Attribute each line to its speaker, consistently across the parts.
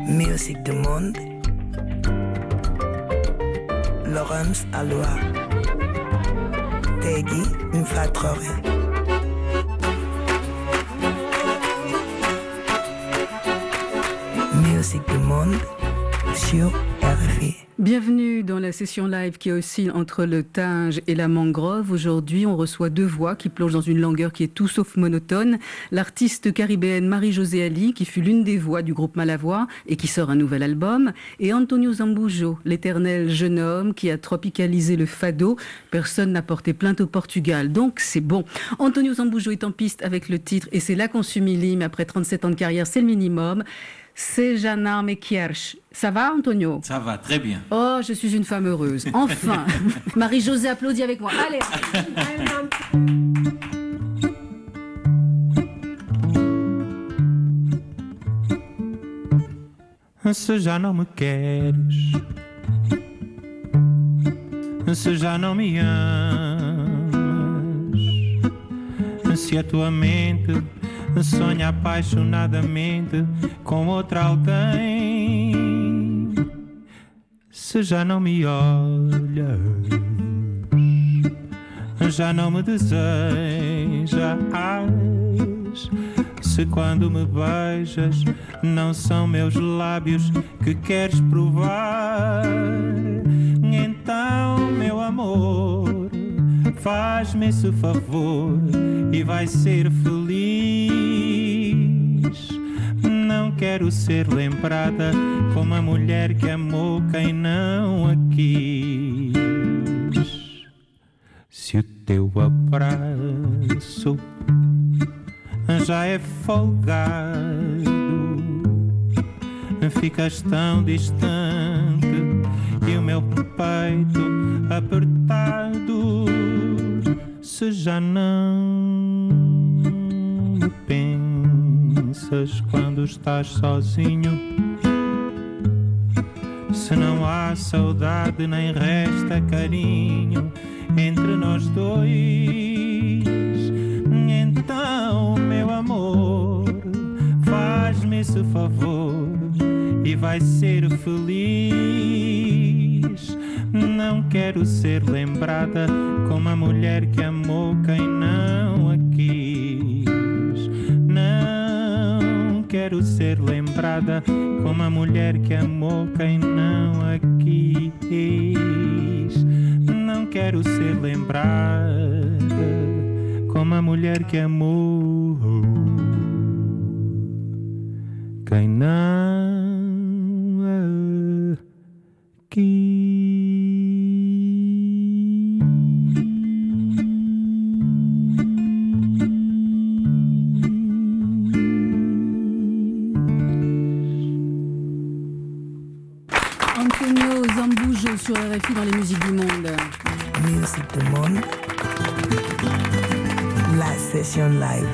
Speaker 1: Musique du monde. Laurence Aloha. Tegui Mfatrore. Musique du monde sur RFI.
Speaker 2: Bienvenue dans la session live qui oscille entre le Tinge et la mangrove. Aujourd'hui, on reçoit deux voix qui plongent dans une langueur qui est tout sauf monotone. L'artiste caribéenne Marie-Josée Ali, qui fut l'une des voix du groupe Malavoie et qui sort un nouvel album. Et Antonio Zambujo, l'éternel jeune homme qui a tropicalisé le fado. Personne n'a porté plainte au Portugal, donc c'est bon. Antonio Zambujo est en piste avec le titre et c'est là qu'on s'humilie, mais après 37 ans de carrière, c'est le minimum. Seja não me queres. Ça va, Antonio?
Speaker 3: Ça va, très bien.
Speaker 2: Oh, je suis une femme heureuse. Enfin. Marie-Josée applaudit avec moi. Allez.
Speaker 4: Se já não me queres, se já não me amas, se a tua mente sonha apaixonadamente com outra alguém, se já não me olhas, já não me desejas, se quando me beijas não são meus lábios que queres provar, então, meu amor, faz-me esse favor e vai ser feliz. Não quero ser lembrada como a mulher que amou quem não a quis. Se o teu abraço já é folgado, ficas tão distante e o meu peito apertado, se já não me pensas quando estás sozinho, se não há saudade nem resta carinho entre nós dois, então, meu amor, faz-me esse favor e vai ser feliz. Não quero ser lembrada como a mulher que amou quem não a quis. Não quero ser lembrada como a mulher que amou quem não a quis. Não quero ser lembrada como a mulher que amou quem não a quis.
Speaker 2: Antonio Zambujo sur RFI dans les musiques du monde.
Speaker 1: Musique du monde. La session live.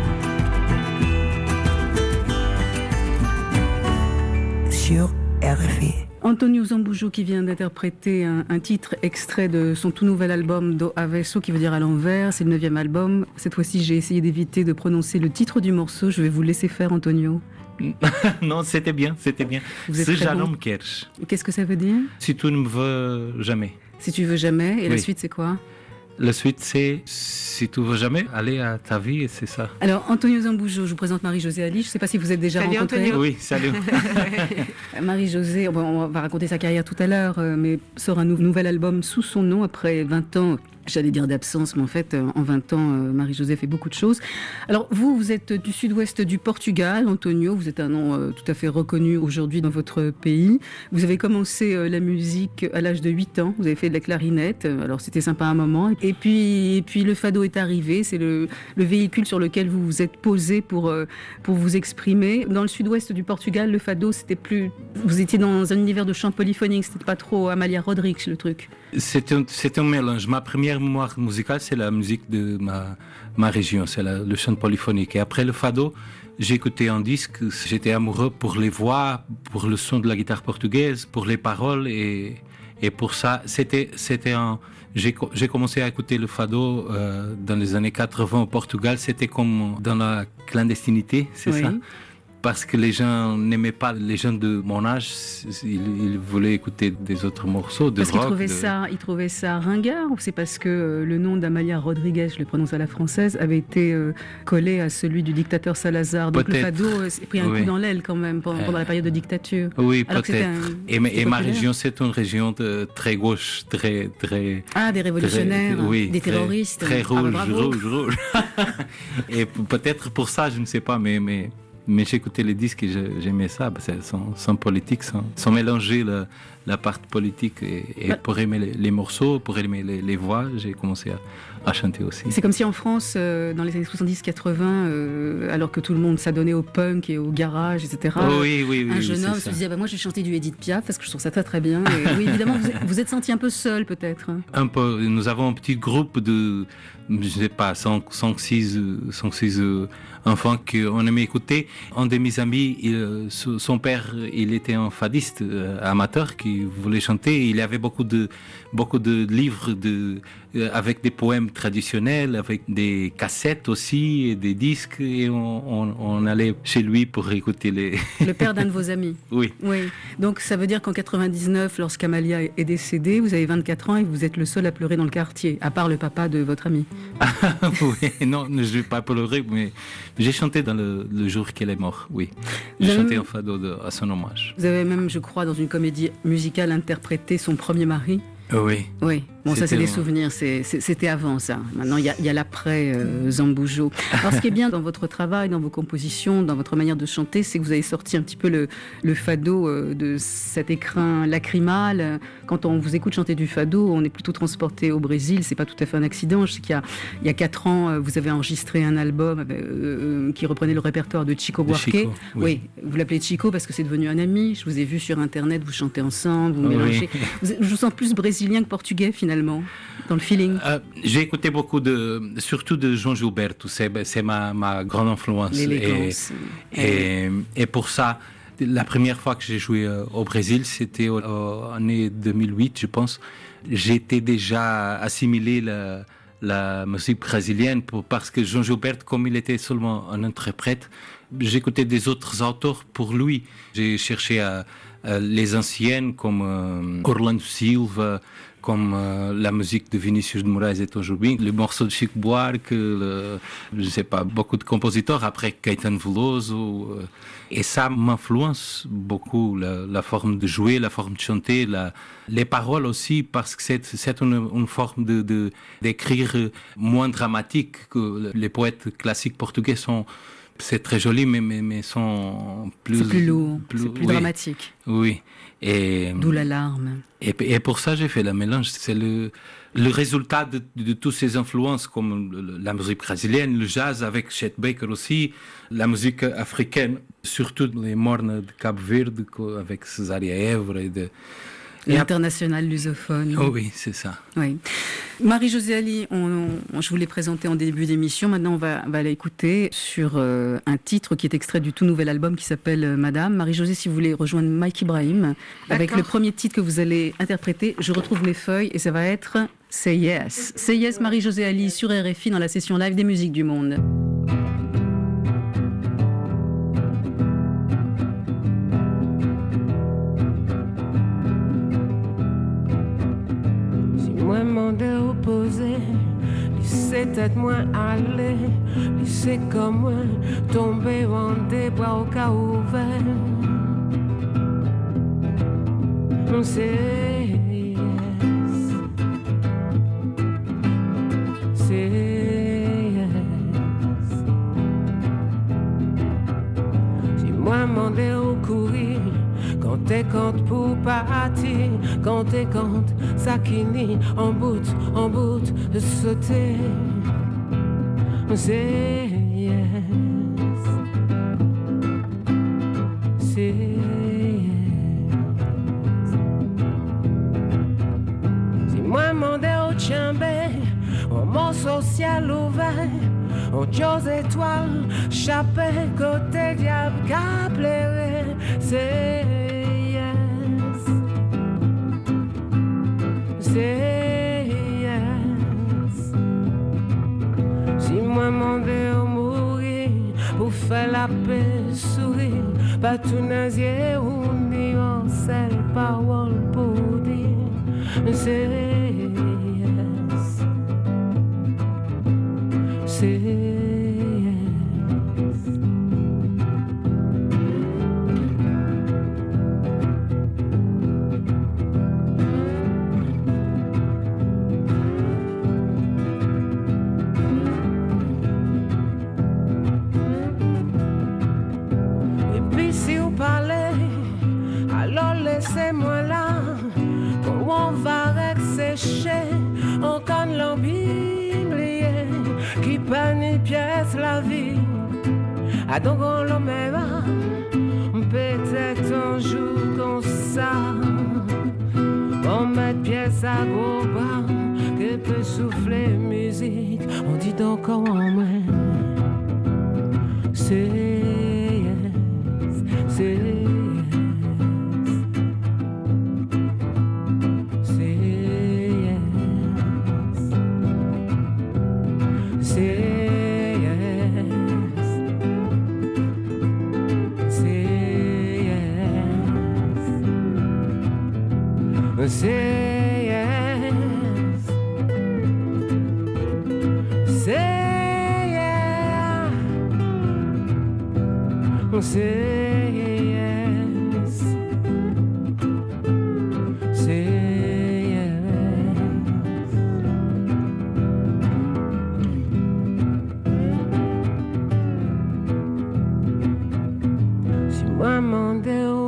Speaker 1: Sur RFI.
Speaker 2: Antonio Zambujo qui vient d'interpréter un titre extrait de son tout nouvel album Do Avesso, qui veut dire à l'envers. C'est le 9e album. Cette fois-ci, j'ai essayé d'éviter de prononcer le titre du morceau. Je vais vous laisser faire, Antonio.
Speaker 4: Non, c'était bien.
Speaker 2: Vous êtes
Speaker 4: Se
Speaker 2: très
Speaker 4: já
Speaker 2: bon.
Speaker 4: não me queres.
Speaker 2: Qu'est-ce que ça veut dire?
Speaker 4: Si tu ne me veux jamais.
Speaker 2: Si tu veux jamais. Et la
Speaker 4: Oui.
Speaker 2: suite, c'est quoi?
Speaker 4: La suite, c'est si tu veux jamais aller à ta vie, et c'est ça.
Speaker 2: Alors, Antonio Zambujo, je vous présente Marie-Josée Ali. Je ne sais pas si vous êtes déjà
Speaker 5: Salut,
Speaker 2: rencontrés.
Speaker 5: Antonio.
Speaker 4: Oui, salut.
Speaker 2: Marie-Josée, bon, on va raconter sa carrière tout à l'heure, mais sort un nouvel album sous son nom après 20 ans. J'allais dire d'absence, mais en fait, en 20 ans, Marie-Josée fait beaucoup de choses. Alors, vous êtes du sud-ouest du Portugal, Antonio. Vous êtes un nom tout à fait reconnu aujourd'hui dans votre pays. Vous avez commencé la musique à l'âge de 8 ans. Vous avez fait de la clarinette. Alors, c'était sympa un moment. Et puis le fado est arrivé. C'est le véhicule sur lequel vous vous êtes posé pour vous exprimer. Dans le sud-ouest du Portugal, le fado, c'était plus... Vous étiez dans un univers de chant polyphonique. C'était pas trop Amalia Rodrigues, le truc.
Speaker 4: C'est un mélange. Ma première mémoire musicale, c'est la musique de ma région, c'est le chant polyphonique. Et après le fado, j'ai écouté un disque, j'étais amoureux pour les voix, pour le son de la guitare portugaise, pour les paroles et pour ça, j'ai commencé à écouter le fado dans les années 80 au Portugal, c'était comme dans la clandestinité, c'est
Speaker 2: oui.
Speaker 4: ça. parce que les gens n'aimaient pas les gens de mon âge, ils voulaient écouter des autres morceaux de
Speaker 2: rock. Parce qu'ils trouvaient ça ringard, ou c'est parce que le nom d'Amalia Rodriguez, je le prononce à la française, avait été collé à celui du dictateur Salazar. Donc peut-être. Le fado s'est pris un coup dans l'aile quand même pendant la période de dictature.
Speaker 4: Oui, alors peut-être. Et ma région, c'est une région très gauche, très...
Speaker 2: Ah, des révolutionnaires, des terroristes.
Speaker 4: Très rouge, rouge. Et peut-être pour ça, je ne sais pas, mais j'écoutais les disques et j'aimais ça. Sans politique, sans mélanger la part politique. Et pour aimer les morceaux, pour aimer les voix, j'ai commencé à chanter aussi.
Speaker 2: C'est comme si en France, dans les années 70-80, alors que tout le monde s'adonnait au punk et au garage, etc., un jeune homme se disait moi je vais chanter du Edith Piaf parce que je trouve ça très très bien. Et oui, évidemment, vous êtes senti un peu seul peut-être.
Speaker 4: Un peu. Nous avons un petit groupe de, je ne sais pas, 5-6 enfants qu'on aimait écouter. Un de mes amis, son père, il était un fadiste amateur qui voulait chanter. Il avait beaucoup de livres avec des poèmes traditionnels, avec des cassettes aussi, et des disques, et on allait chez lui pour écouter les...
Speaker 2: Le père d'un de vos amis.
Speaker 4: Oui.
Speaker 2: Donc ça veut dire qu'en 99, lorsqu'Amalia est décédée, vous avez 24 ans et vous êtes le seul à pleurer dans le quartier, à part le papa de votre ami.
Speaker 4: Oui, non, je ne vais pas pleurer, mais j'ai chanté dans le jour qu'elle est morte, oui. J'ai chanté un fado à son hommage.
Speaker 2: Vous avez même, je crois, dans une comédie musicale interprété son premier mari.
Speaker 4: Oui.
Speaker 2: Bon, ça c'est des souvenirs, c'était avant ça. Maintenant il y a l'après Zamboujo. Alors ce qui est bien dans votre travail, dans vos compositions, dans votre manière de chanter, c'est que vous avez sorti un petit peu le fado de cet écrin lacrymal. Quand on vous écoute chanter du fado, on est plutôt transporté au Brésil, c'est pas tout à fait un accident. Je sais qu'il y a 4 ans, vous avez enregistré un album qui reprenait le répertoire de Chico Buarque. Oui, vous l'appelez Chico parce que c'est devenu un ami. Je vous ai vu sur internet, vous chantez ensemble, vous mélangez. Je vous sens plus brésilien que portugais finalement, dans le feeling.
Speaker 4: J'ai écouté beaucoup surtout de João Gilberto, c'est ma grande influence.
Speaker 2: L'élégance.
Speaker 4: Et pour ça, la première fois que j'ai joué au Brésil, c'était en année 2008, je pense. J'étais déjà assimilé la musique brésilienne parce que João Gilberto, comme il était seulement un interprète, j'écoutais des autres auteurs pour lui. J'ai cherché les anciennes comme Orlando Silva, comme la musique de Vinícius de Moraes et Tom Jobim, les morceaux de Chico Buarque, je ne sais pas, beaucoup de compositeurs, après Caetano Veloso. Et ça m'influence beaucoup, la forme de jouer, la forme de chanter, les paroles aussi, parce que c'est une forme d'écrire moins dramatique que les poètes classiques portugais sont. C'est très joli, mais sont plus...
Speaker 2: C'est plus lourd, c'est plus dramatique.
Speaker 4: Oui.
Speaker 2: D'où la larme.
Speaker 4: Et pour ça, j'ai fait le mélange. C'est le résultat de toutes ces influences, comme la musique brésilienne, le jazz avec Chet Baker aussi, la musique africaine, surtout les mornes de Cabo Verde, avec Cesária Évora et
Speaker 2: L'international lusophone.
Speaker 4: Oh oui, c'est ça.
Speaker 2: Oui. Marie-Josée Ali, je vous l'ai présentée en début d'émission. Maintenant, on va l'écouter sur un titre qui est extrait du tout nouvel album qui s'appelle Madame. Marie-Josée, si vous voulez rejoindre Mike Ibrahim, avec le premier titre que vous allez interpréter, je retrouve mes feuilles et ça va être Say Yes. Say Yes, Marie-Josée Ali sur RFI dans la session live des musiques du monde.
Speaker 3: Moi monde opposé, lycée tête moins aller, lycée comme moi, tomber en des bras au cas ouvert. On sait yes, c'est yes. Si moi monde au courir, quand t'es compte pour partir, quand t'es compte ça qui nie en bout de sauter, c'est yes, c'est yes. Si moi mandé au chambé, un mot social ouvert, on chose étoile, chapé, côté diable, capléré, c'est say yes. Si moi m'en vais mourir pour faire la paix, sourire, tout nos yeux unis en seule parole pour dire c'est yes, c'est yes. Laissez-moi là, quand on va sécher, on canne l'embiblier, qui peine pièce la vie. À donc on le met là, peut-être un jour comme ça, on met pièce à gros bras, que peut souffler musique, on dit donc comment on met. C'est yes, c'est say yes, say yeah, say yes, say yes. Si moi m'en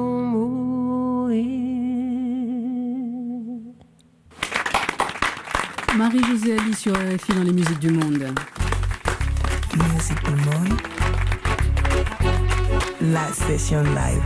Speaker 2: Marie-Josée Ali sur RFI dans les musiques du monde.
Speaker 1: Musique du monde. La session live.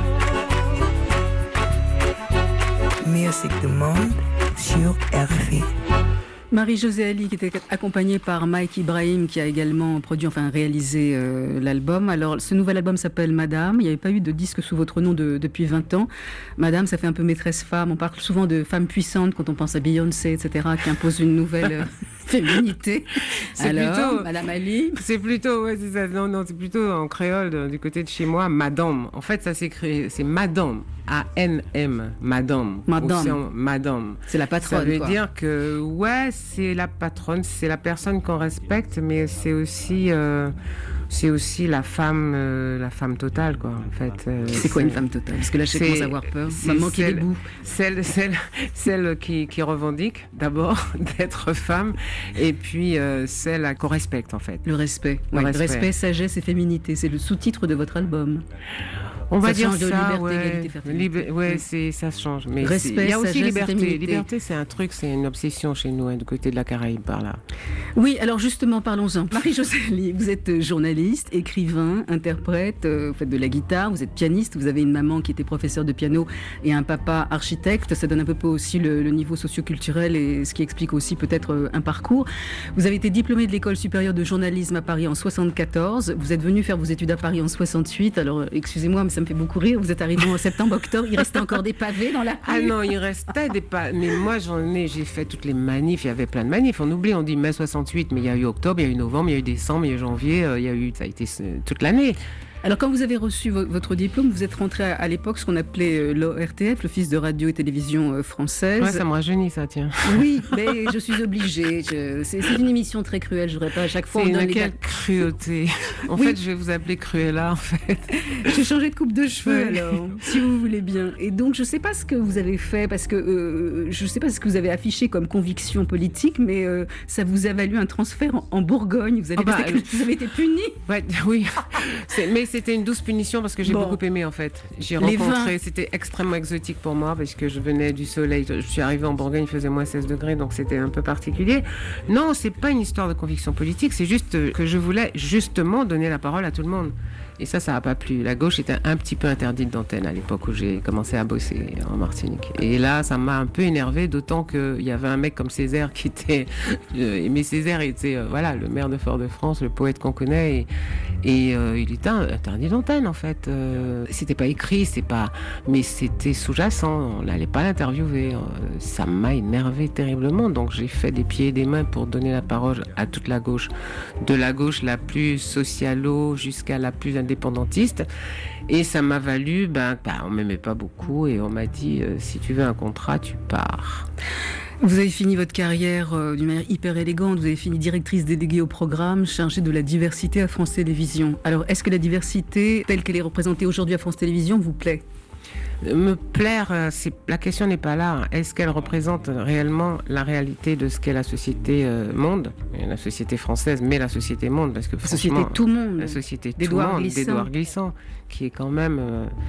Speaker 1: Musique du monde sur RFI.
Speaker 2: Marie-Josée Ali qui était accompagnée par Mike Ibrahim qui a également produit, enfin réalisé l'album. Alors ce nouvel album s'appelle Madame. Il n'y avait pas eu de disque sous votre nom depuis 20 ans. Madame, ça fait un peu maîtresse femme. On parle souvent de femmes puissantes quand on pense à Beyoncé, etc., qui impose une nouvelle féminité. Alors, plutôt, Madame Ali.
Speaker 3: C'est plutôt, ouais, c'est ça. Non, c'est plutôt en créole du côté de chez moi, Madame. En fait, ça s'écrit, c'est Madame. A-N-M, Madame. Madame.
Speaker 2: C'est la patronne.
Speaker 3: Ça veut dire que, ouais, c'est la patronne, c'est la personne qu'on respecte, mais c'est aussi la femme totale, quoi, en fait.
Speaker 2: C'est quoi une femme totale? Parce que là, je commence à avoir peur. Ça me manquait des bouts.
Speaker 3: Celle qui revendique, d'abord, d'être femme, et puis celle qu'on respecte, en fait.
Speaker 2: Le respect. Respect, sagesse et féminité. C'est le sous-titre de votre album.
Speaker 3: On va dire
Speaker 2: ça,
Speaker 3: liberté,
Speaker 2: ouais. Égalité, fertilité.
Speaker 3: Ça change. Mais
Speaker 2: respect,
Speaker 3: il y a aussi liberté.
Speaker 2: Féminité.
Speaker 3: Liberté, c'est un truc, c'est une obsession chez nous, du côté de la Caraïbe, par là.
Speaker 2: Oui, alors justement, parlons-en. Marie-Josée Ali, vous êtes journaliste, écrivain, interprète, vous faites de la guitare, vous êtes pianiste, vous avez une maman qui était professeure de piano et un papa architecte. Ça donne un peu aussi le niveau socio-culturel et ce qui explique aussi peut-être un parcours. Vous avez été diplômé de l'école supérieure de journalisme à Paris en 74. Vous êtes venu faire vos études à Paris en 68. Alors, excusez-moi, mais ça me fait beaucoup rire. Vous êtes arrivé en septembre-octobre. Il restait encore des pavés dans la rue.
Speaker 3: Ah non, il restait des pavés. Mais moi, j'ai fait toutes les manifs. Il y avait plein de manifs. On oublie, on dit mai 68, mais il y a eu octobre, il y a eu novembre, il y a eu décembre, il y a eu janvier. Ça a été toute l'année.
Speaker 2: Alors, quand vous avez reçu votre diplôme, vous êtes rentré à l'époque ce qu'on appelait l'ORTF, l'Office de radio et télévision française.
Speaker 3: Ouais, ça me rajeunit, ça, tiens.
Speaker 2: Oui, mais je suis obligée. C'est une émission très cruelle. Je voudrais pas à chaque fois.
Speaker 3: Quelle cruauté. En fait, je vais vous appeler Cruella, en fait.
Speaker 2: J'ai changé de coupe de cheveux, alors, si vous voulez bien. Et donc, je sais pas ce que vous avez fait, parce que je sais pas ce que vous avez affiché comme conviction politique, mais ça vous a valu un transfert en Bourgogne. Vous avez été puni.
Speaker 3: Ouais, oui. Mais c'était une douce punition parce que j'ai beaucoup aimé, en fait. J'ai rencontré, c'était extrêmement exotique pour moi parce que je venais du soleil. Je suis arrivée en Bourgogne, il faisait moins 16 degrés, donc c'était un peu particulier. Non, c'est pas une histoire de conviction politique, c'est juste que je voulais justement donner la parole à tout le monde. Et ça n'a pas plu. La gauche était un petit peu interdite d'antenne à l'époque où j'ai commencé à bosser en Martinique. Et là, ça m'a un peu énervé, d'autant qu'il y avait un mec comme Césaire qui était... mais Césaire était le maire de Fort-de-France, le poète qu'on connaît. Et il était interdit d'antenne, en fait. C'était pas écrit, mais c'était sous-jacent. On n'allait pas l'interviewer. Ça m'a énervé terriblement. Donc j'ai fait des pieds et des mains pour donner la parole à toute la gauche. De la gauche la plus socialo jusqu'à la plus indépendantiste. Et ça m'a valu, on m'aimait pas beaucoup et on m'a dit, si tu veux un contrat, tu pars.
Speaker 2: Vous avez fini votre carrière d'une manière hyper élégante. Vous avez fini directrice déléguée au programme, chargée de la diversité à France Télévisions. Alors, est-ce que la diversité, telle qu'elle est représentée aujourd'hui à France Télévisions, vous plaît ?
Speaker 3: Me plaire, la question n'est pas là. Est-ce qu'elle représente réellement la réalité de ce qu'est la société monde, la société française, mais la société monde, parce que
Speaker 2: la société tout monde,
Speaker 3: la société tout monde, d'Édouard Glissant, qui est quand même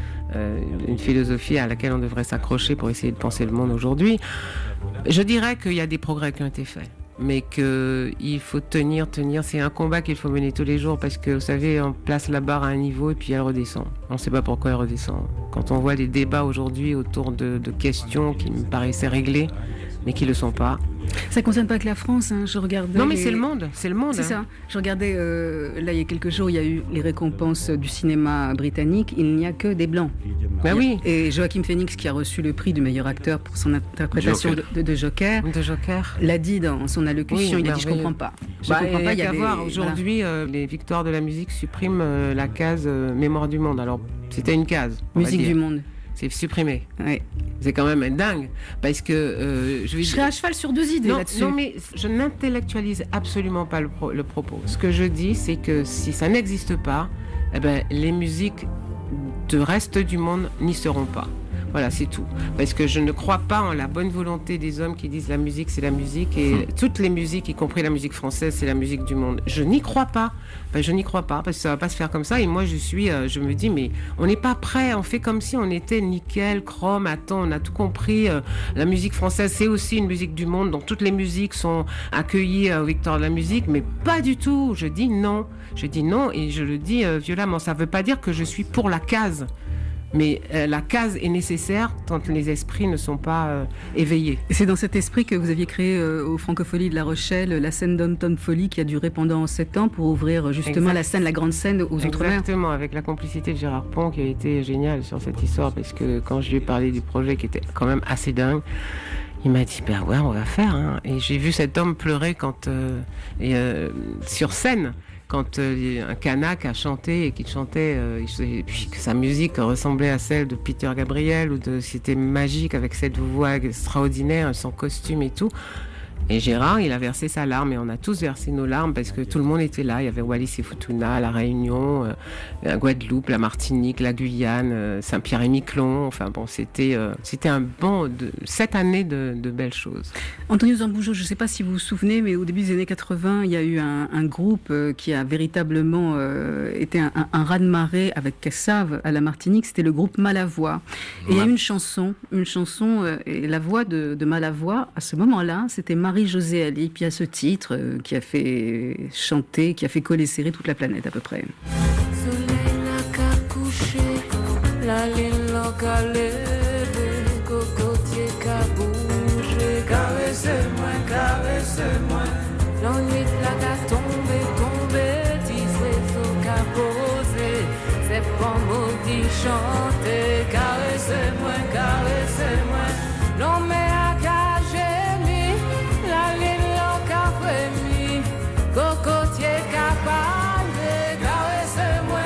Speaker 3: une philosophie à laquelle on devrait s'accrocher pour essayer de penser le monde aujourd'hui. Je dirais qu'il y a des progrès qui ont été faits, mais qu'il faut tenir. C'est un combat qu'il faut mener tous les jours, parce que, vous savez, on place la barre à un niveau et puis elle redescend. On ne sait pas pourquoi elle redescend. Quand on voit les débats aujourd'hui autour de questions qui me paraissaient réglées, mais qui ne le sont pas.
Speaker 2: Ça ne concerne pas que la France, hein. Je regardais.
Speaker 3: Non, mais c'est le monde.
Speaker 2: C'est ça. Je regardais, là, il y a quelques jours, il y a eu les récompenses du cinéma britannique. Il n'y a que des Blancs.
Speaker 3: Ben oui.
Speaker 2: Et Joaquin Phoenix, qui a reçu le prix du meilleur acteur pour son interprétation de Joker, l'a dit dans son allocution. Il a dit, je ne comprends pas. Je comprends pas.
Speaker 3: Il y a qu'à voir. Aujourd'hui, les victoires de la musique suppriment la case mémoire du monde. Alors, c'était une case.
Speaker 2: Musique du monde.
Speaker 3: C'est supprimé.
Speaker 2: Ouais.
Speaker 3: C'est quand même dingue, parce que
Speaker 2: je serais à cheval sur deux idées là-dessus.
Speaker 3: Non, mais je n'intellectualise absolument pas le propos. Ce que je dis, c'est que si ça n'existe pas, les musiques de reste du monde n'y seront pas. Voilà, c'est tout. Parce que je ne crois pas en la bonne volonté des hommes qui disent la musique, c'est la musique, et toutes les musiques, y compris la musique française, c'est la musique du monde. Je n'y crois pas. Je n'y crois pas, parce que ça va pas se faire comme ça. Et moi, je me dis, mais on n'est pas prêt. On fait comme si on était nickel, chrome, attends, on a tout compris. La musique française, c'est aussi une musique du monde. Donc toutes les musiques sont accueillies aux Victoires de la musique, mais pas du tout. Je dis non. Et je le dis violemment. Ça veut pas dire que je suis pour la case. Mais la case est nécessaire tant les esprits ne sont pas éveillés.
Speaker 2: Et c'est dans cet esprit que vous aviez créé au Francofolie de La Rochelle la scène d'Anton Folie qui a duré pendant 7 ans pour ouvrir justement la grande scène aux Outre-mer.
Speaker 3: Exactement, avec la complicité de Gérard Pont qui a été génial sur cette histoire, parce que quand je lui ai parlé du projet qui était quand même assez dingue, il m'a dit, ouais, on va faire. Hein. Et j'ai vu cet homme pleurer sur scène. Quand un Kanak a chanté et qu'il chantait, et puis que sa musique ressemblait à celle de Peter Gabriel, c'était magique avec cette voix extraordinaire, son costume et tout. Et Gérard, il a versé sa larme, et on a tous versé nos larmes parce que tout le monde était là. Il y avait Wallis et Futuna, la Réunion, la Guadeloupe, la Martinique, la Guyane, Saint-Pierre-et-Miquelon. Enfin bon, c'était cette année de belles choses.
Speaker 2: Antonio Zambujo, je ne sais pas si vous vous souvenez, mais au début des années 80, il y a eu un groupe qui a véritablement été un raz-de-marée avec Cassave à la Martinique. C'était le groupe Malavoie. Et il y a eu une chanson, et la voix de Malavoie, à ce moment-là, c'était Marie-Josée Ali, puis à ce titre qui a fait chanter, qui a fait coller serrer toute la planète à peu près.
Speaker 5: Soleil n'a qu'à coucher, la lune n'a qu'à lever, cocotier qu'à bouger, caressez-moi, l'ennui n'a qu'à tomber, tisser au qu'à poser, c'est pas maudit chanter, caressez-moi, l'homme a qu'à gémir, la lune n'a qu'à frémir, cocotier qu'à parler, caressez-moi,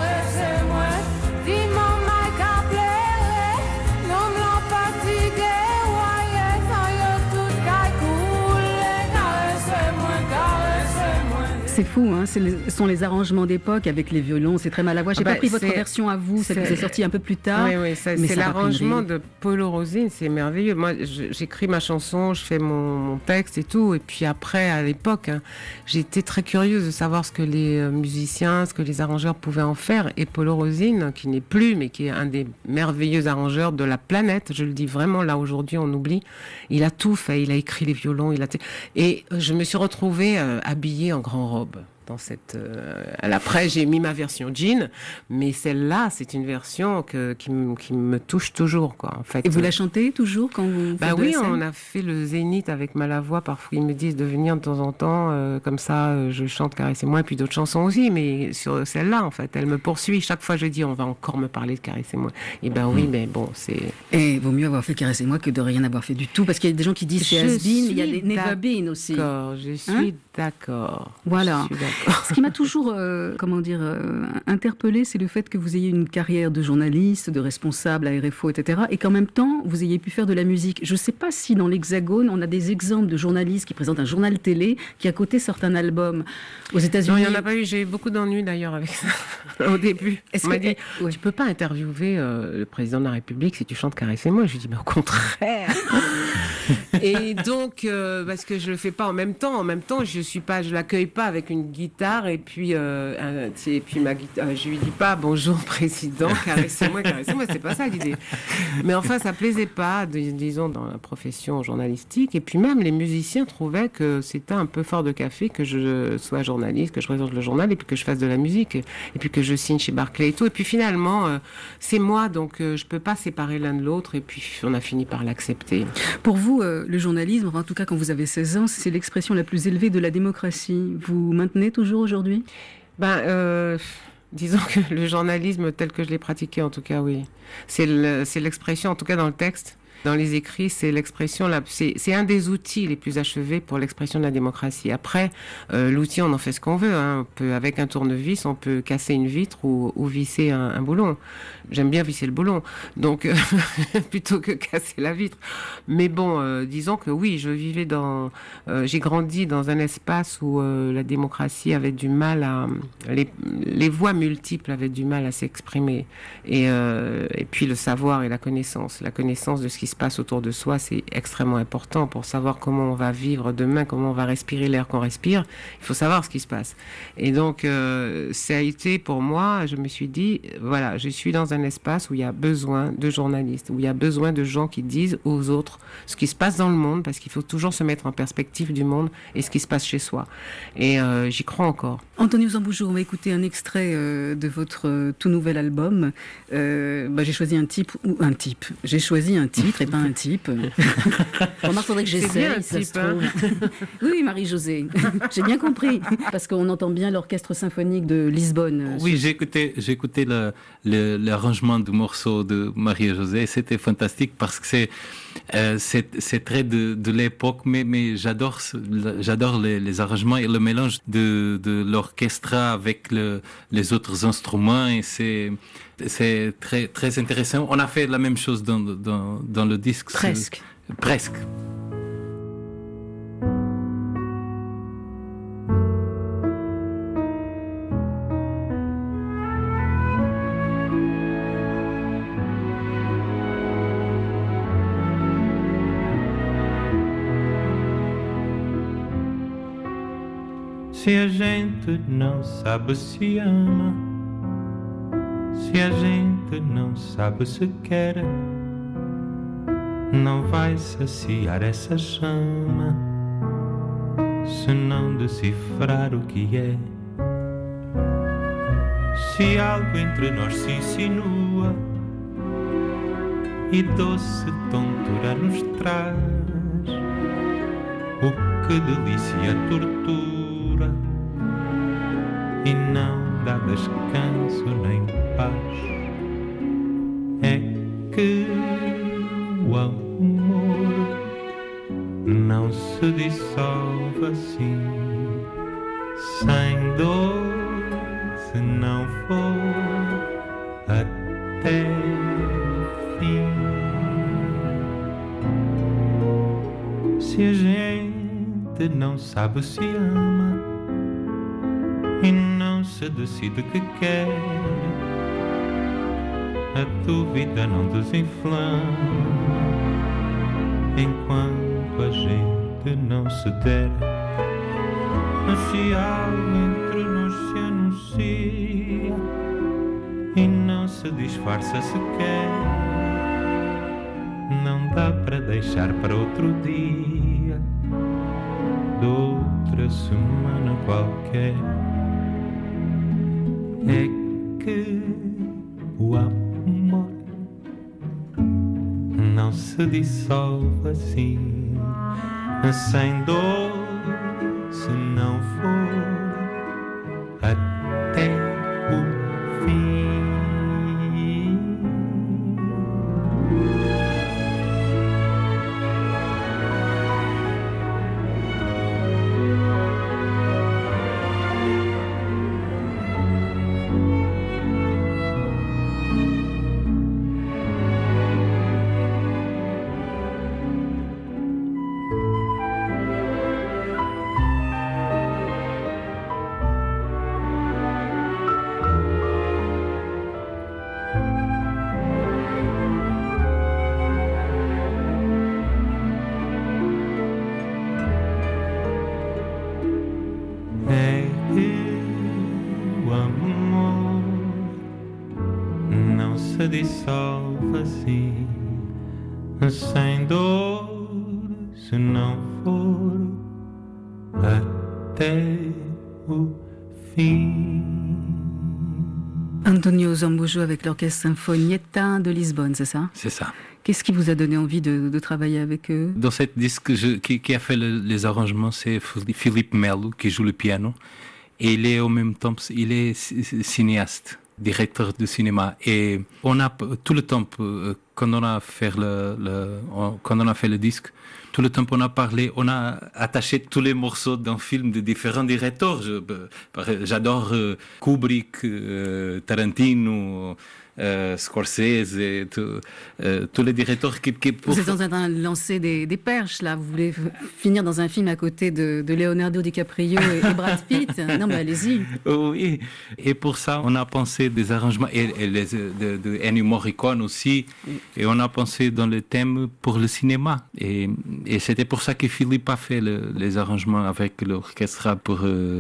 Speaker 5: dis-moi ma qu'à pleurer, l'homme l'a fatigué, voyez, ça y est tout qu'à couler, caressez-moi.
Speaker 2: C'est fou, hein, ce sont les arrangements d'époque avec les violons, c'est très Malavoie. J'ai pas pris votre version à vous, celle qui est sortie un peu plus tard.
Speaker 3: Oui, c'est l'arrangement de Polo Rosine, c'est merveilleux. Moi, j'écris ma chanson, je fais mon texte et tout, et puis après, à l'époque, j'étais très curieuse de savoir ce que les musiciens, ce que les arrangeurs pouvaient en faire. Et Polo Rosine, qui n'est plus, mais qui est un des merveilleux arrangeurs de la planète, je le dis vraiment, là aujourd'hui on oublie, il a tout fait, il a écrit les violons, et je me suis retrouvée habillée en grand robe. Dans cette, après, j'ai mis ma version jean, mais celle-là, c'est une version qui me touche toujours, quoi. En fait.
Speaker 2: Et vous la chantez toujours quand vous faites
Speaker 3: oui, on a fait le Zénith avec Malavoie. Parfois, ils me disent de venir de temps en temps, comme ça, je chante Caressez-moi, et puis d'autres chansons aussi. Mais sur celle-là, en fait, elle me poursuit. Chaque fois, je dis, on va encore me parler de Caressez-moi. Et oui, mais bon, c'est.
Speaker 2: Et vaut mieux avoir fait Caressez-moi que de rien avoir fait du tout, parce qu'il y a des gens qui disent c'est has-been, il y a des never been aussi.
Speaker 3: Je suis D'accord.
Speaker 2: Voilà.
Speaker 3: Je suis d'accord.
Speaker 2: Ce qui m'a toujours, interpellée, c'est le fait que vous ayez une carrière de journaliste, de responsable à RFO, etc., et qu'en même temps, vous ayez pu faire de la musique. Je ne sais pas si dans l'Hexagone, on a des exemples de journalistes qui présentent un journal télé, qui à côté sortent un album. Aux États-Unis.
Speaker 3: Non, il n'y en a pas eu. J'ai eu beaucoup d'ennuis d'ailleurs avec ça au début. On m'a dit, tu peux pas interviewer le président de la République si tu chantes Caressez-moi. Je lui dis, mais au contraire. Et donc, parce que je le fais pas en même temps. En même temps, je l'accueille pas avec une guitare et puis ma guitare. Je lui dis pas bonjour président, caressez-moi. C'est pas ça l'idée. Mais enfin, ça plaisait pas, disons, dans la profession journalistique. Et puis même les musiciens trouvaient que c'était un peu fort de café que je sois journaliste, que je présente le journal et puis que je fasse de la musique et puis que je signe chez Barclay et tout. Et puis finalement, c'est moi, donc je peux pas séparer l'un de l'autre. Et puis on a fini par l'accepter.
Speaker 2: Pour vous, le journalisme, en tout cas quand vous avez 16 ans, c'est l'expression la plus élevée de la démocratie. Vous maintenez toujours aujourd'hui ?
Speaker 3: Disons que le journalisme tel que je l'ai pratiqué, en tout cas, oui. C'est l'expression, en tout cas dans le texte, dans les écrits, c'est l'expression, c'est un des outils les plus achevés pour l'expression de la démocratie. Après, l'outil, on en fait ce qu'on veut. Hein. On peut, avec un tournevis, on peut casser une vitre ou visser un boulon. J'aime bien visser le boulon, donc plutôt que casser la vitre. Mais bon, disons que oui, j'ai grandi dans un espace où la démocratie avait du mal les voix multiples avaient du mal à s'exprimer. Et puis le savoir et la connaissance de ce qui se passe autour de soi, c'est extrêmement important pour savoir comment on va vivre demain, comment on va respirer l'air qu'on respire. Il faut savoir ce qui se passe. Et donc, ça a été pour moi, je me suis dit, voilà, je suis dans un espace où il y a besoin de journalistes, où il y a besoin de gens qui disent aux autres ce qui se passe dans le monde, parce qu'il faut toujours se mettre en perspective du monde et ce qui se passe chez soi. Et j'y crois encore.
Speaker 2: Anthony Uzan-Boujour, on va écouter un extrait de votre tout nouvel album. J'ai choisi un titre et pas un type. Remarque, faudrait que j'essaie.
Speaker 3: C'est bien un type, hein.
Speaker 2: Oui, Marie-Josée, j'ai bien compris. Parce qu'on entend bien l'orchestre symphonique de Lisbonne.
Speaker 4: Oui, j'ai écouté l'arrangement du morceau de Marie-Josée. C'était fantastique parce que c'est très de l'époque, mais j'adore les arrangements et le mélange de l'orchestre avec les autres instruments, et c'est très très intéressant. On a fait la même chose dans le disque. Presque.
Speaker 6: Se a gente não sabe se ama, se a gente não sabe se quer, não vai saciar essa chama, se não decifrar o que é. Se algo entre nós se insinua e doce tontura nos traz, o que delícia tortura e não dá descanso nem paz, é que o amor não se dissolve assim, sem dor, se não for até o fim. Se a gente não sabe se ama e não se decide que quer, a dúvida não desinflama enquanto a gente não se der. Mas se algo entre nós se anuncia e não se disfarça sequer, não dá para deixar para outro dia, de outra semana qualquer. É que o amor não se dissolve assim, sem dor, se não for até o fim. dissolve assim, sem dor, se não for até o fim.
Speaker 2: Antonio Zambujo avec l'orchestre Sinfonietta de Lisbonne, c'est ça?
Speaker 4: C'est ça.
Speaker 2: Qu'est-ce qui vous a donné envie de travailler avec eux?
Speaker 4: Dans cette disque, qui a fait les arrangements, c'est Philippe Melo, qui joue le piano. Et il est en même temps, il est cinéaste, directeur de cinéma. Et on a tout le temps, quand on a fait le disque, tout le temps on a parlé, on a attaché tous les morceaux d'un film de différents directeurs. J'adore Kubrick, Tarantino, Scorsese, tous les directeurs qui
Speaker 2: Vous êtes en train de lancer des perches, là. Vous voulez finir dans un film à côté de Leonardo DiCaprio et Brad Pitt. Non, mais allez-y.
Speaker 4: Oui, et pour ça, on a pensé des arrangements, et de Ennio Morricone aussi, et on a pensé dans le thème pour le cinéma. Et c'était pour ça que Philippe a fait les arrangements avec l'orchestre pour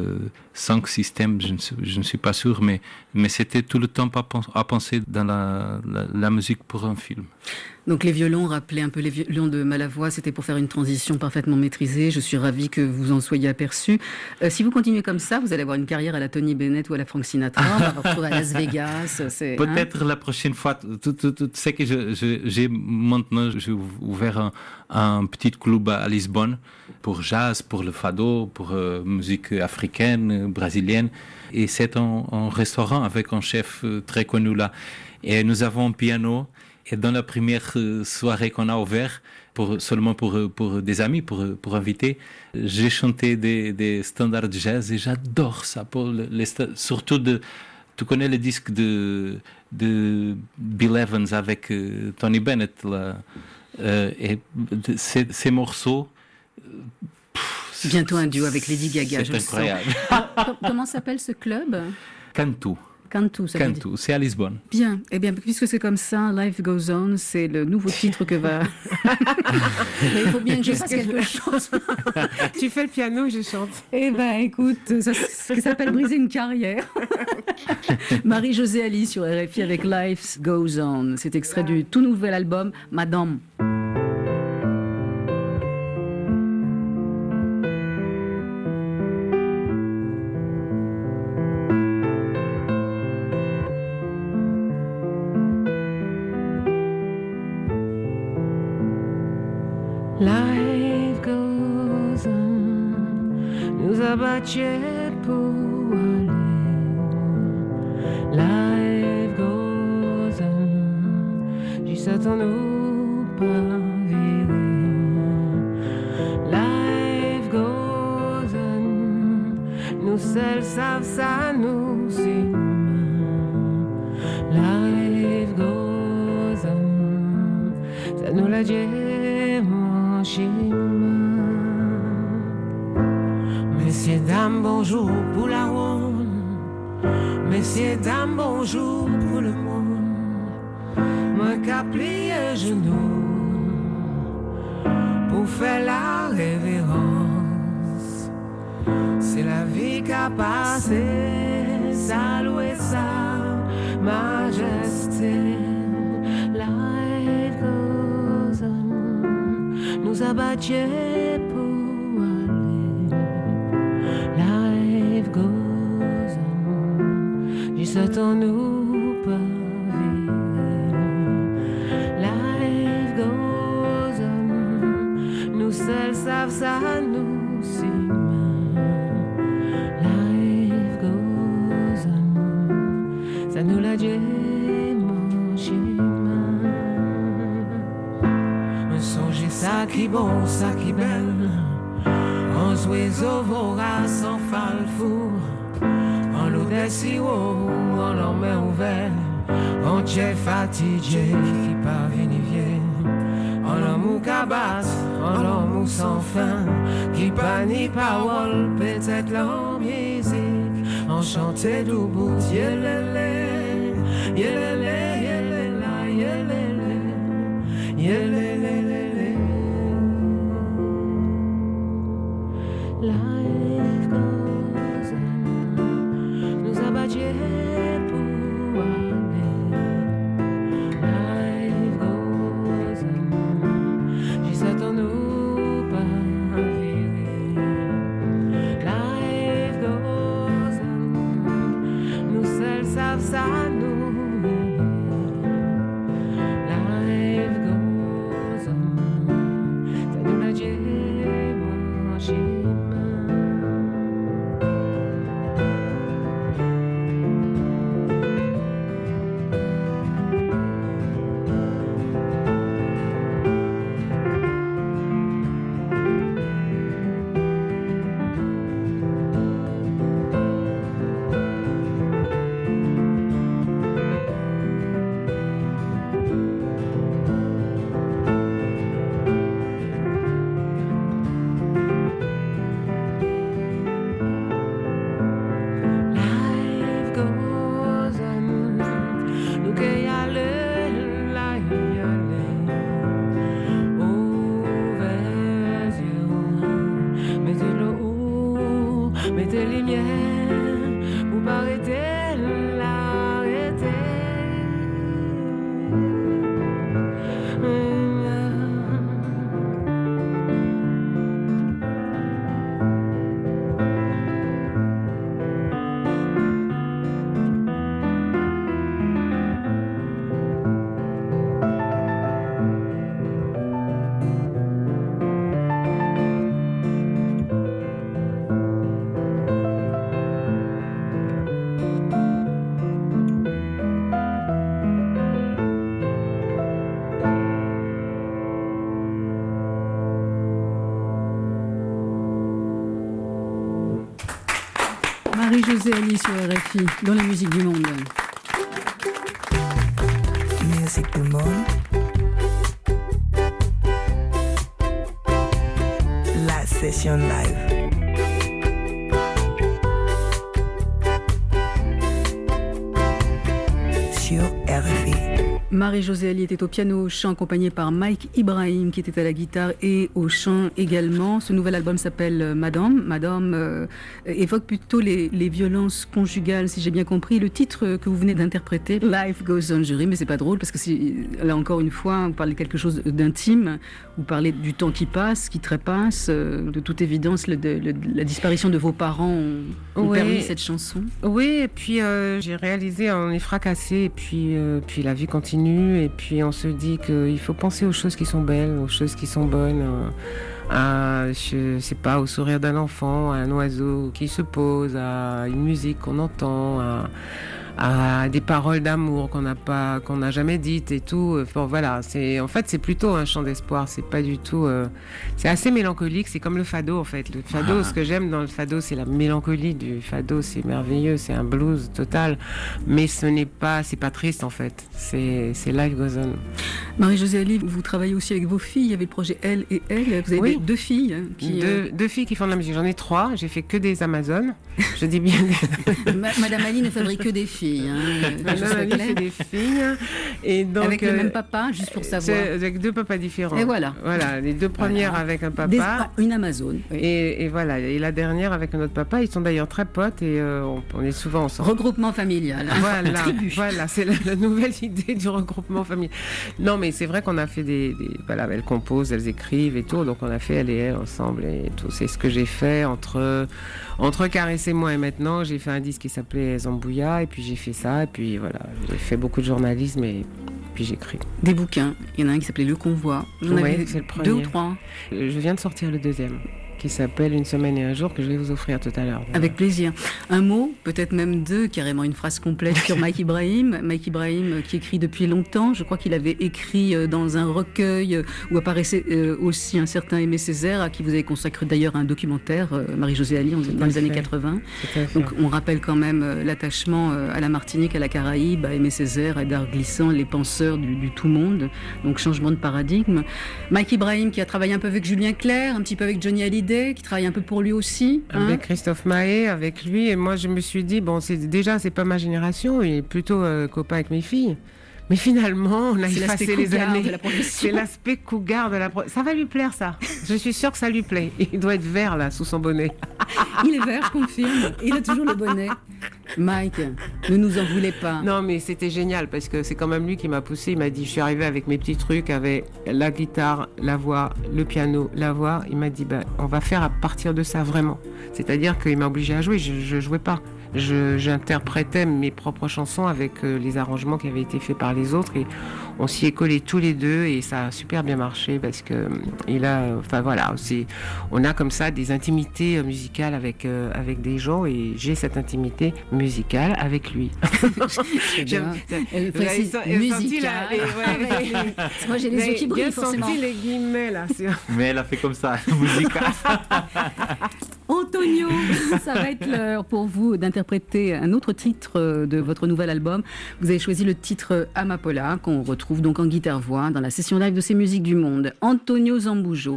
Speaker 4: 5 systèmes, je ne suis pas sûr, mais c'était tout le temps à penser dans la musique pour un film.
Speaker 2: Donc les violons rappelaient un peu les violons de Malavoie, c'était pour faire une transition parfaitement maîtrisée. Je suis ravie que vous en soyez aperçu. Si vous continuez comme ça, vous allez avoir une carrière à la Tony Bennett ou à la Frank Sinatra, on va vous retrouver à Las Vegas.
Speaker 4: Peut-être la prochaine fois, tu sais que j'ai maintenant ouvert un petit club à Lisbonne pour jazz, pour le fado, pour musique africaine, brésilienne. Et c'est un restaurant avec un chef très connu là. Et nous avons un piano. Et dans la première soirée qu'on a ouvert, seulement pour des amis, pour inviter, j'ai chanté des standards de jazz et j'adore ça. Surtout tu connais le disque de Bill Evans avec Tony Bennett là, et ces morceaux.
Speaker 2: Bientôt un duo avec Lady Gaga.
Speaker 4: C'est incroyable.
Speaker 2: Comment s'appelle ce club?
Speaker 4: Cantu.
Speaker 2: Cantu, ça veut dire.
Speaker 4: C'est à Lisbonne.
Speaker 2: Bien, eh bien, puisque c'est comme ça, Life Goes On, c'est le nouveau titre que va... Mais il faut bien que je fasse quelque chose.
Speaker 3: Tu fais le piano, je chante.
Speaker 2: Eh ben, écoute, ça s'appelle briser une carrière. Marie-Josée Ali sur RFI avec Life Goes On. C'est extrait du tout nouvel album, Madame.
Speaker 3: Life goes on, nous abattait pour aller. Life goes on, juste attends-nous pas virer. Life goes on, nous seuls savent ça, nous si. Life goes on, ça nous l'a dit. Messieurs, dames, bonjour pour la ronde. Messieurs, dames, bonjour pour le monde. Moi qu'a plié genoux pour faire la révérence. C'est la vie qu'a passé, saluer sa majesté. Life goes on, nous abattait pour aller. Life goes on, juste attends-nous pas virer. Life goes on, nous seuls savent ça, nous si mal. Life goes on, ça nous l'a dit, mon chemin. Un songe ça qui bon, ça qui belle. Un oiseau vorace en falfour. En l'eau des sirops, en l'en main ouverte. En chef fatigué qui part vinivier. En l'amour cabasse, en l'amour sans fin. Qui panie parole, peut-être la musique. Enchanté d'oubou, yelele, yelele, yelela, yelele, yelele. Life goes on, nous abattait pour aller.
Speaker 2: Marie-Josée Ali sur RFI, dans la musique du monde.
Speaker 1: Musique du monde. La session live. Sur RFI.
Speaker 2: Marie-Josée Ali était au piano, au chant, accompagnée par Mike Ibrahim, qui était à la guitare et au chant également. Ce nouvel album s'appelle Madame. Madame évoque plutôt les violences conjugales, si j'ai bien compris. Le titre que vous venez d'interpréter, Life Goes On, je ris, mais c'est pas drôle, parce que là encore une fois, vous parlez de quelque chose d'intime, vous parlez du temps qui passe, qui trépasse. De toute évidence, la disparition de vos parents ont permis cette chanson.
Speaker 3: Oui, et puis j'ai réalisé, on est fracassé, et puis la vie continue. Et puis on se dit qu'il faut penser aux choses qui sont belles, aux choses qui sont bonnes, je sais pas, au sourire d'un enfant, à un oiseau qui se pose, à une musique qu'on entend, à des paroles d'amour qu'on n'a jamais dites et tout. Bon, voilà, en fait c'est plutôt un chant d'espoir, c'est pas du tout c'est assez mélancolique, c'est comme le fado en fait. Le fado, ce que j'aime dans le fado, c'est la mélancolie du fado, c'est merveilleux, c'est un blues total, mais c'est pas triste en fait, c'est Life Goes On.
Speaker 2: Marie-Josée Ali, vous travaillez aussi avec vos filles, il y avait le projet Elle et Elle, vous avez deux filles
Speaker 3: deux filles qui font de la musique, j'en ai 3, j'ai fait que des Amazones, je dis bien
Speaker 2: Madame Ali ne fabrique que des filles.
Speaker 3: Madame Ali fait des filles. Et donc,
Speaker 2: avec le même papa, juste pour savoir.
Speaker 3: Avec 2 papas différents.
Speaker 2: Et voilà.
Speaker 3: Voilà, les 2 premières avec un papa.
Speaker 2: Une Amazone. Oui.
Speaker 3: Et voilà, et la dernière avec un autre papa. Ils sont d'ailleurs très potes et on est souvent ensemble.
Speaker 2: Regroupement familial.
Speaker 3: Voilà, c'est la nouvelle idée du regroupement familial. Non, mais c'est vrai qu'on a fait voilà, elles composent, elles écrivent et tout. Donc on a fait Elle et Elle ensemble et tout. C'est ce que j'ai fait entre Caressez-moi et maintenant. J'ai fait un disque qui s'appelait Zambouya et puis j'ai fait ça, et puis voilà, j'ai fait beaucoup de journalisme et puis j'écris.
Speaker 2: Des bouquins, il y en a un qui s'appelait Le Convoi. J'en avais
Speaker 3: c'est le premier.
Speaker 2: 2 ou 3.
Speaker 3: Je viens de sortir le 2e, qui s'appelle Une semaine et un jour, que je vais vous offrir tout à l'heure.
Speaker 2: Avec plaisir. Un mot, peut-être même 2, carrément une phrase complète sur Mike Ibrahim. Mike Ibrahim qui écrit depuis longtemps. Je crois qu'il avait écrit dans un recueil où apparaissait aussi un certain Aimé Césaire, à qui vous avez consacré d'ailleurs un documentaire, Marie-Josée Ali, dans les années 80. Donc on rappelle quand même l'attachement à la Martinique, à la Caraïbe, à Aimé Césaire, à Edgar Glissant, les penseurs du tout-monde. Donc changement de paradigme. Mike Ibrahim qui a travaillé un peu avec Julien Clerc, un petit peu avec Johnny Hallyday, qui travaille un peu pour lui aussi.
Speaker 3: Avec Christophe Mahé, avec lui. Et moi, je me suis dit, bon, c'est pas ma génération, il est plutôt copain avec mes filles. Mais finalement, on a effacé les années. C'est l'aspect cougar de la profession. Ça va lui plaire, ça. Je suis sûre que ça lui plaît. Il doit être vert, là, sous son bonnet.
Speaker 2: Il est vert, je confirme. Il a toujours le bonnet. Mike, ne nous en voulez pas.
Speaker 3: Non, mais c'était génial, parce que c'est quand même lui qui m'a poussé. Il m'a dit, je suis arrivée avec mes petits trucs, avec la guitare, la voix, le piano, la voix. Il m'a dit, on va faire à partir de ça, vraiment. C'est-à-dire qu'il m'a obligée à jouer. Je jouais pas. J'interprétais mes propres chansons avec les arrangements qui avaient été faits par les autres, et on s'y est collés tous les 2 et ça a super bien marché, parce que on a comme ça des intimités musicales avec des gens, et j'ai cette intimité musicale avec lui.
Speaker 2: Elle précise musicale. Moi j'ai les yeux qui brillent forcément.
Speaker 3: Senti les guillemets là.
Speaker 4: Mais elle a fait comme ça, musicale.
Speaker 2: Antonio, ça va être l'heure pour vous d'interpréter un autre titre de votre nouvel album. Vous avez choisi le titre Amapola, qu'on retrouve donc en guitare-voix dans la session live de ces musiques du monde. Antonio Zambujo.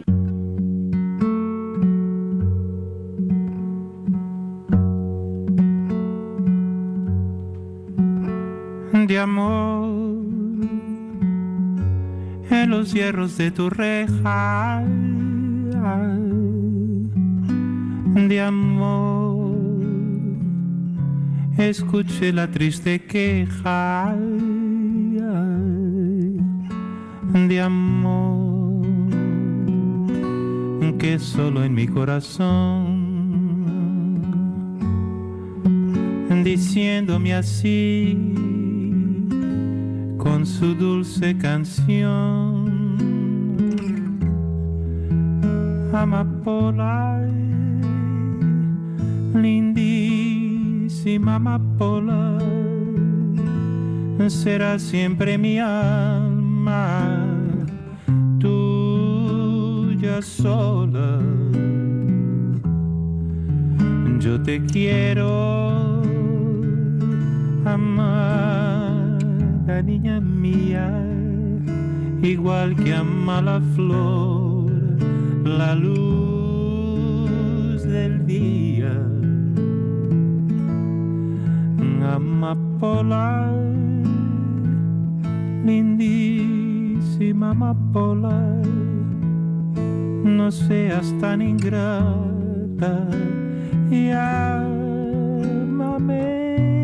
Speaker 6: De amor en los hierros de tu reja, de amor escuché la triste queja, de amor que solo en mi corazón, diciéndome así con su dulce canción, amapola, lindísima amapola, será siempre mi alma, tuya sola. Yo te quiero, amada niña mía, igual que ama la flor, la luz del día. Amapola, lindísima amapola, no seas tan ingrata y ámame.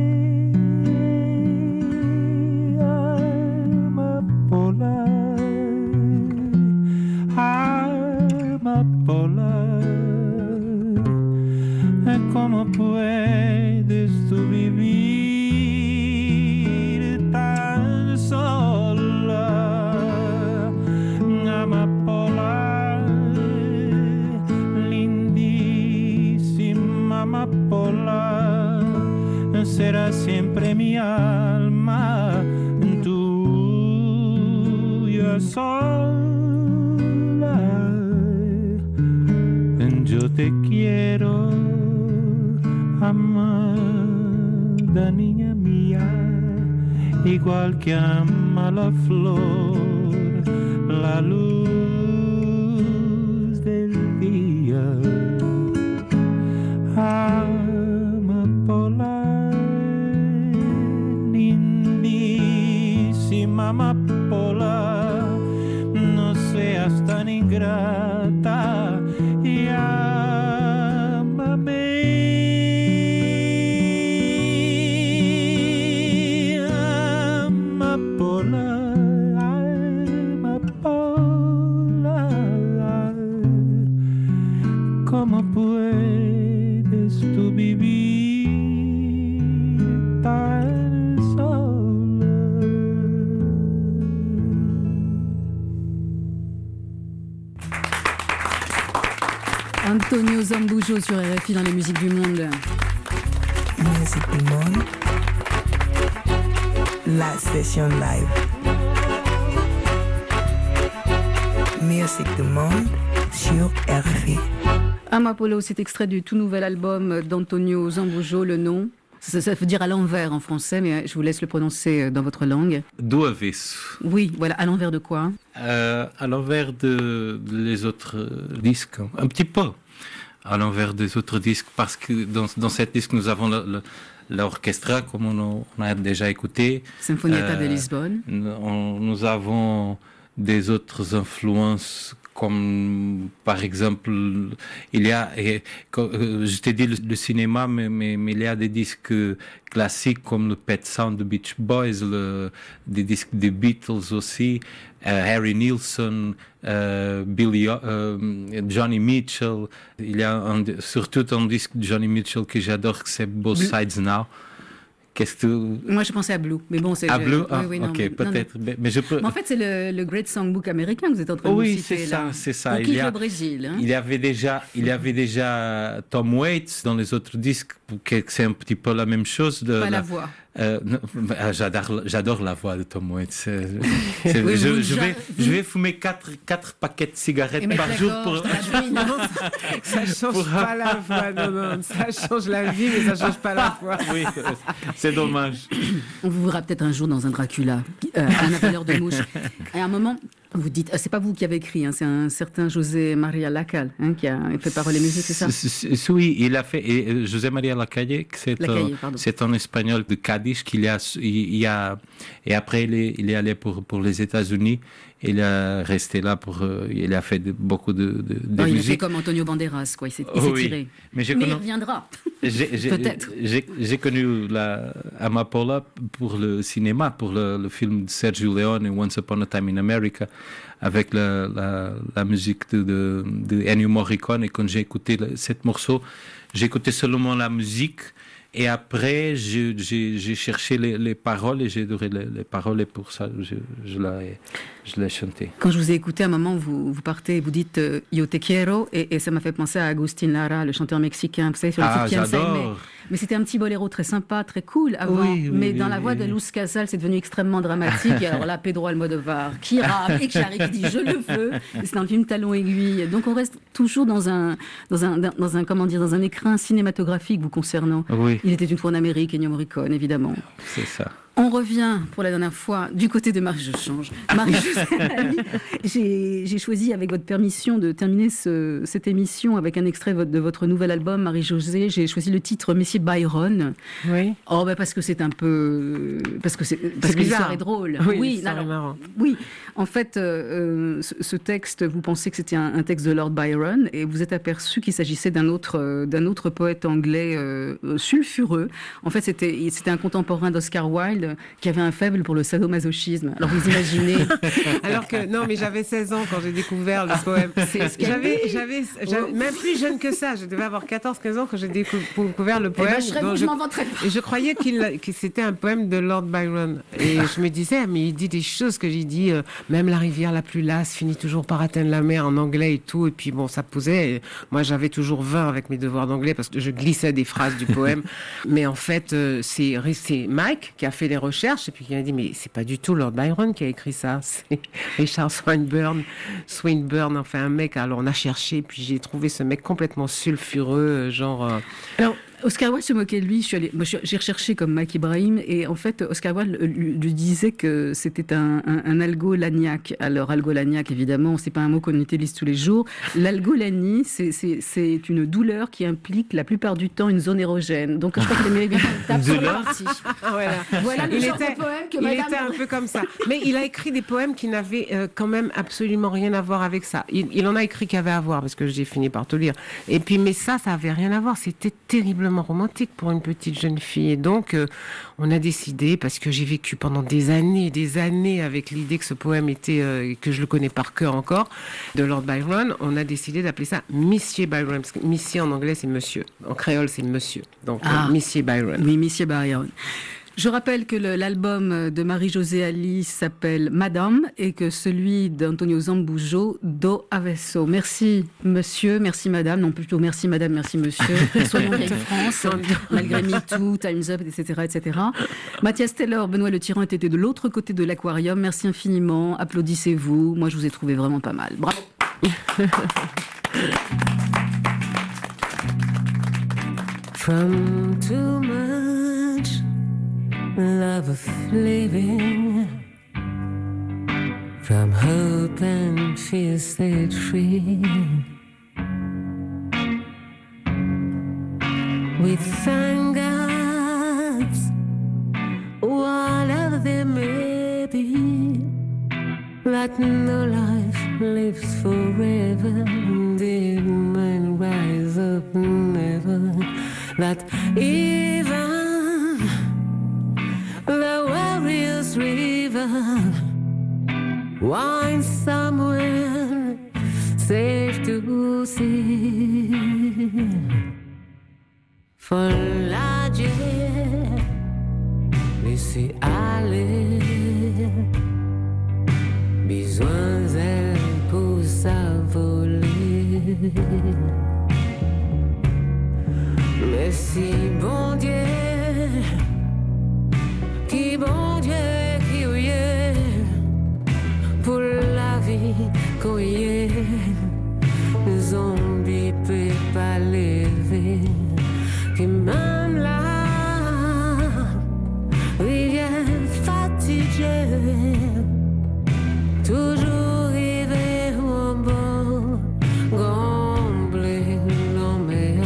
Speaker 6: Amapola, amapola, ¿cómo puedes tú vivir tan sola? Amapola, lindísima amapola, será siempre mi alma tuya sola. Yo te quiero, amada niña mía, igual que ama la flor, la luz del día. Amapola, lindísima amapola, no seas tan ingrata y ámame. ¿Cómo puedes tú vivir tan sola?
Speaker 2: Antonio Zambujo sur RFI dans les musiques du monde.
Speaker 1: Musique du monde. La session live. Musique du monde sur RFI.
Speaker 2: Amapola, c'est extrait du tout nouvel album d'Antonio Zambujo, le nom. Ça veut dire à l'envers en français, mais je vous laisse le prononcer dans votre langue.
Speaker 4: Do avesso.
Speaker 2: Oui, voilà, à l'envers de quoi?
Speaker 4: À l'envers les autres disques, un petit peu. À l'envers des autres disques, parce que dans cet disque, nous avons l'orchestra, comme on a déjà écouté.
Speaker 2: Sinfonietta de Lisbonne.
Speaker 4: Nous avons des autres influences, comme par exemple, il y a, je t'ai dit le cinéma, mais il y a des disques classiques comme le Pet Sound de Beach Boys, des disques des Beatles aussi, Harry Nilsson, Johnny Mitchell. Il y a surtout un disque de Johnny Mitchell que j'adore, que c'est Both Sides Now. Qu'est-ce que
Speaker 2: Moi, je pensais à Blue, mais bon, c'est...
Speaker 4: À Blue,
Speaker 2: oui,
Speaker 4: non, ok, peut-être. Mais je peux...
Speaker 2: Mais en fait, c'est le Great Songbook américain que vous êtes en train de citer.
Speaker 4: Oui, c'est ça, c'est ça.
Speaker 2: On quitte le Brésil. Hein.
Speaker 4: Il y avait déjà Tom Waits dans les autres disques, c'est un petit peu la même chose.
Speaker 2: Pas la voix.
Speaker 4: J'adore la voix de Tom Waits. Je vais fumer 4 paquets de cigarettes par jour pour...
Speaker 3: Ça change pas la voix, non. Ça change la vie, mais ça change pas la voix.
Speaker 4: Oui, c'est dommage.
Speaker 2: On vous verra peut-être un jour dans un Dracula, un avaleur de mouches. Et à un moment, vous dites, c'est pas vous qui avez écrit, hein, c'est un certain José Maria Lacalle qui a fait paroles et musique, c'est ça?
Speaker 4: Oui, il a fait. Et José Maria Lacalle, c'est un Espagnol de Cadiz qu'il a, et après il est allé pour les États-Unis. Il est resté là il a fait beaucoup de
Speaker 2: il
Speaker 4: musique.
Speaker 2: a fait comme Antonio Banderas, quoi. Il s'est tiré. Mais il reviendra. Peut-être.
Speaker 4: J'ai connu Amapola pour le cinéma, pour le film de Sergio Leone, Once Upon a Time in America, avec la musique de Ennio Morricone. Et quand j'ai écouté ce morceau, j'ai écouté seulement la musique. Et après, j'ai cherché les paroles et j'ai adoré les paroles, et pour ça, je l'ai chanté.
Speaker 2: Quand je vous ai écouté, à un moment, vous partez et vous dites Yo te quiero, et ça m'a fait penser à Agustin Lara, le chanteur mexicain, vous savez, sur le titre Quien Saime. Mais c'était un petit boléro très sympa, très cool avant. Mais dans la voix de Luz Casal, c'est devenu extrêmement dramatique. Et alors là, Pedro Almodovar qui rame et qui arrive, qui dit je le veux. C'est un film talon aiguille. Donc on reste toujours dans un écrin cinématographique vous concernant.
Speaker 4: Oui.
Speaker 2: Il était une fois en Amérique, Ennio Morricone, évidemment.
Speaker 4: C'est ça.
Speaker 2: On revient pour la dernière fois du côté de Marie-José Ali. J'ai choisi, avec votre permission, de terminer cette émission avec un extrait de votre nouvel album, Marie-José. J'ai choisi le titre Messier Byron.
Speaker 3: Oui.
Speaker 2: Oh, parce que c'est un peu... Parce que l'histoire est drôle.
Speaker 3: Oui, c'est marrant.
Speaker 2: Oui, en fait, ce texte, vous pensez que c'était un texte de Lord Byron et vous êtes aperçu qu'il s'agissait d'un autre poète anglais sulfureux. En fait, c'était un contemporain d'Oscar Wilde qui avait un faible pour le sadomasochisme. Alors vous imaginez.
Speaker 3: Alors que non, mais j'avais 16 ans quand j'ai découvert le poème. J'avais même plus jeune que ça. Je devais avoir 14-15 ans quand j'ai découvert le poème.
Speaker 2: Je m'en vanterais pas.
Speaker 3: Et je croyais que c'était un poème de Lord Byron. Et je me disais, mais il dit des choses que j'ai dit. Même la rivière la plus lasse finit toujours par atteindre la mer en anglais et tout. Et puis bon, ça posait. Et moi, j'avais toujours 20 avec mes devoirs d'anglais parce que je glissais des phrases du poème. Mais en fait, c'est Mike qui a fait les recherches et puis qui m'a dit mais c'est pas du tout Lord Byron qui a écrit ça, c'est Richard Swinburne, enfin un mec. Alors on a cherché puis j'ai trouvé ce mec complètement sulfureux, genre.
Speaker 2: Alors, Oscar Wilde se moquait de lui. J'ai recherché comme Mike Ibrahim et en fait, Oscar Wilde lui disait que c'était un algolagnac. Alors, algolagnac, évidemment, c'est pas un mot qu'on utilise tous les jours. L'algolanie, c'est une douleur qui implique la plupart du temps une zone érogène. Donc, je crois qu'il aimait bien une tape sur la partie. Voilà le genre de poème que Madame...
Speaker 3: Il était un peu comme ça. Mais il a écrit des poèmes qui n'avaient quand même absolument rien à voir avec ça. Il en a écrit qui avaient à voir parce que j'ai fini par tout lire. Et puis, mais ça avait rien à voir. C'était terriblement romantique pour une petite jeune fille. Et donc, on a décidé, parce que j'ai vécu pendant des années avec l'idée que ce poème était, que je le connais par cœur encore, de Lord Byron, on a décidé d'appeler ça Monsieur Byron. Parce que Monsieur en anglais, c'est monsieur. En créole, c'est monsieur. Donc, Monsieur Byron.
Speaker 2: Oui, Monsieur Byron. Je rappelle que l'album de Marie-José Ali s'appelle Madame et que celui d'Antonio Zambujo, Do Avesso. Merci monsieur, merci madame, non plutôt merci madame, merci monsieur. Soyons vieille France, malgré MeToo, Time's Up, etc., etc. Mathias Taylor, Benoît Le Tyran étaient de l'autre côté de l'aquarium. Merci infiniment, applaudissez-vous. Moi, je vous ai trouvé vraiment pas mal. Bravo.
Speaker 7: From too much love of living, from hope and fear set free, we thank God, whatever there may be, that no life lives forever, the man rise up never, that even the warrior's river winds somewhere safe to see. For larger, laissez aller, besoin elle pousse à voler. Merci bon Dieu, qui bon Dieu qui ouille pour la vie qu'on y est. Zombie peut pas lever, que même là rivière fatiguée, toujours river au bord, gomblé l'en mer.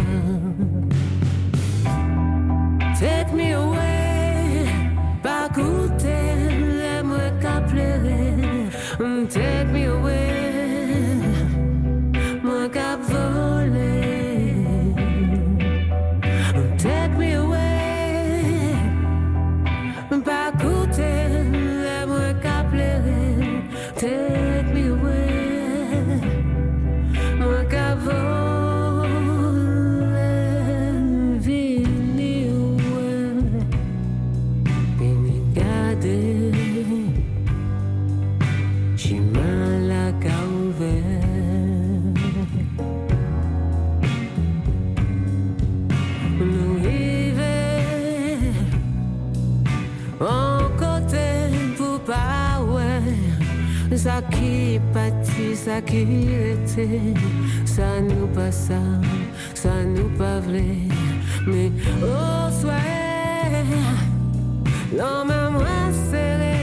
Speaker 7: Take me away, pas goûter, l'aime qu'à pleurer. Take me away, moi qu'à voler. Take me away, pas goûter, l'aime qu'à pleurer. Take me away, moi qu'à voler. Like qui pâtit, ça qui était, ça nous pas ça nous pas vrai. Mais au soir, l'homme à moi serré,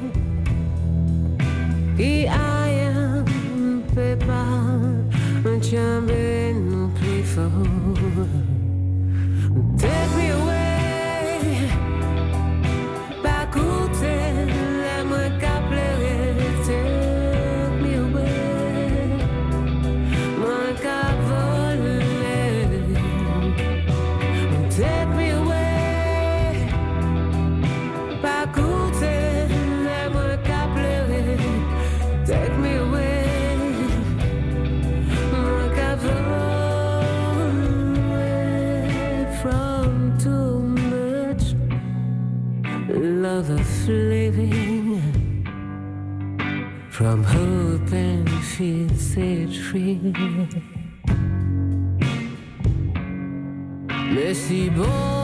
Speaker 7: qui aille un peu pas, un chambre non plus fort. Take me away, pas coûter, l'aime qu'à pleurer. Take me away, moi qu'à voler. Take me away, pas coûter, l'aime qu'à pleurer. Take me away, moi qu'à voler. From too much love of living, from hope and fear set free. Mais si bon